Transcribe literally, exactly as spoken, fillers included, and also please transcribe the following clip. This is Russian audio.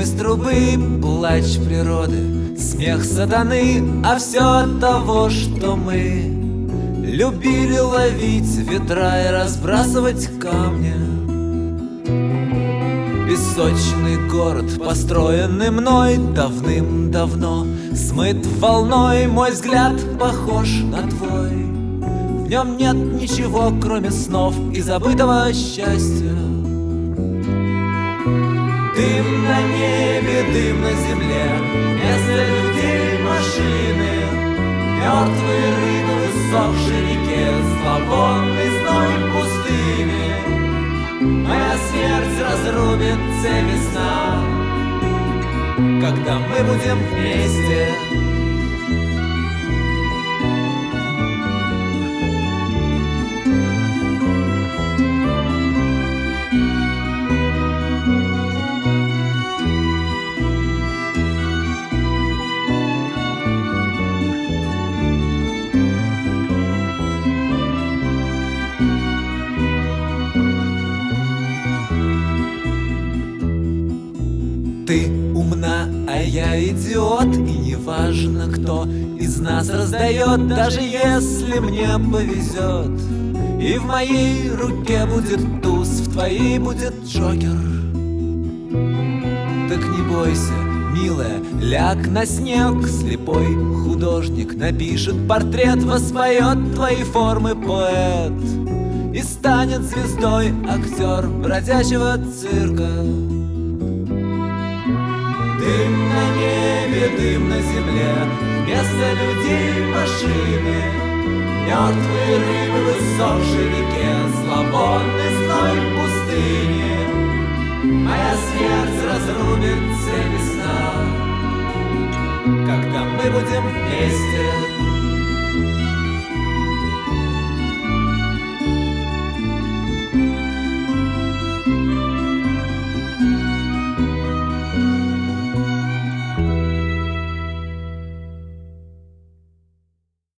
из трубы плач природы, смех сатаны, а все от того, что мы любили ловить ветра и разбрасывать камни. Песочный город, построенный мной давным-давно, смыт волной, мой взгляд похож на твой. В нем нет ничего, кроме снов и забытого счастья. Дым на небе, дым на земле, вместо людей машины, мертвые рыбы в иссохшей реке, зловонный зной пустыни. Моя смерть разрубит цепи сна, когда мы будем вместе. Ты умна, а я идиот, и неважно, кто из нас раздает, даже если мне повезет. И в моей руке будет туз, в твоей будет джокер. Так не бойся, милая, ляг на снег. Слепой художник напишет портрет, воспоет твои формы поэт и станет звездой актер бродячего цирка. Дым на небе, дым на земле, вместо людей машины, мертвые рыбы в иссохшей реке, зловонный зной пустыни. Моя смерть разрубит цепи сна, когда мы будем вместе.